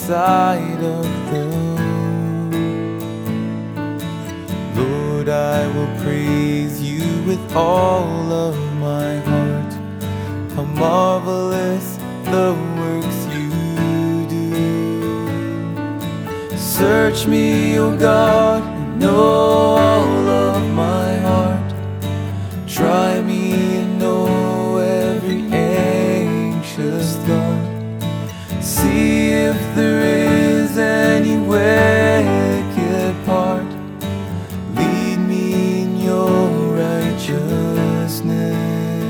sight of them. Lord, I will praise you with all of my heart. How marvelous the works you do. Search me, O God, and know all of my heart. Try me and know every anxious thought. See if there is any wicked part. Lead me in your righteousness.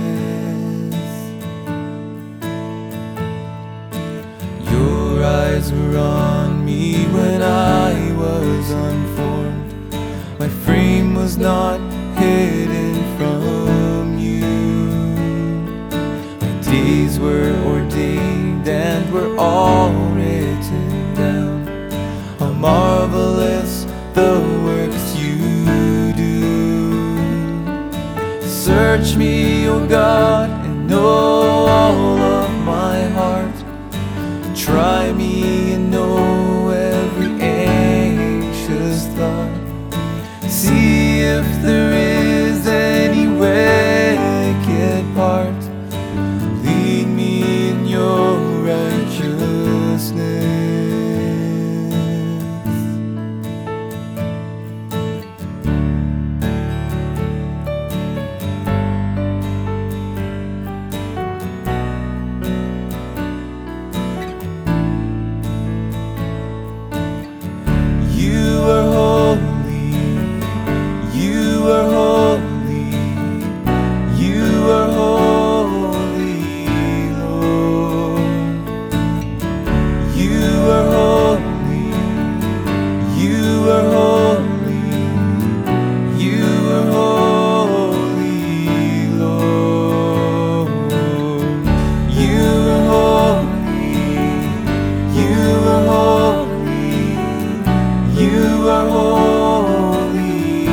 Your eyes were on me when I was unformed. My frame was not hidden from you. My days were ordained and were all written down. How marvelous the works you do. Search me, O God, and know all of my heart. Try me and know every anxious thought. See if there is any wicked part. Lead me in your righteousness. You are holy, you are holy, you are holy, Lord. You are holy, you are holy, you are holy, Lord. You are holy, you are holy, you are holy,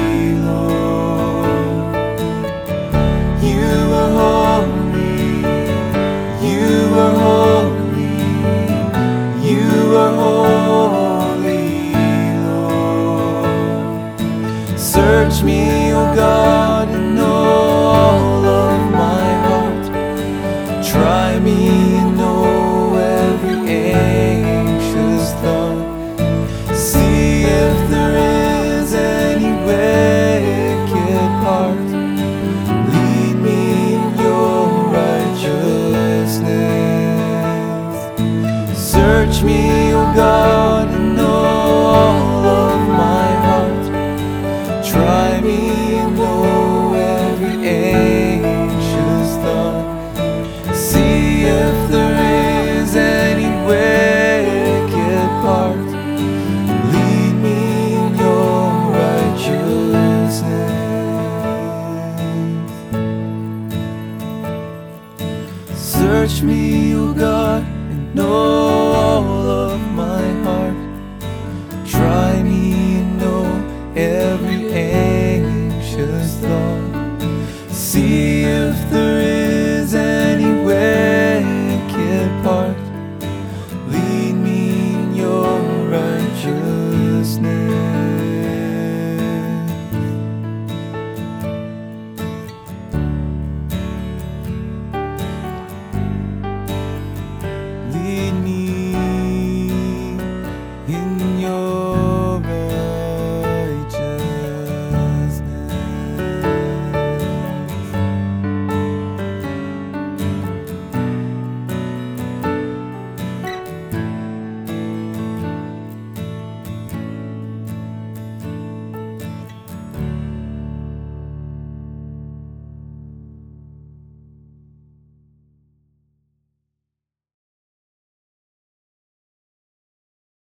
Lord. You are holy, you are holy, you are holy, Lord. Search me, O God, and know all of my heart. Try me and know every anxious thought. See if there is any wicked part. Lead me in your righteousness. Search me, O God, and know all of my heart. Try me and know every anxious thought. See if there is any wicked part. Lead me in your righteousness. Search me, O God, and know all of my heart. Try me and know every anxious thought. See if there is any wicked part. Lead me in your righteousness. Lead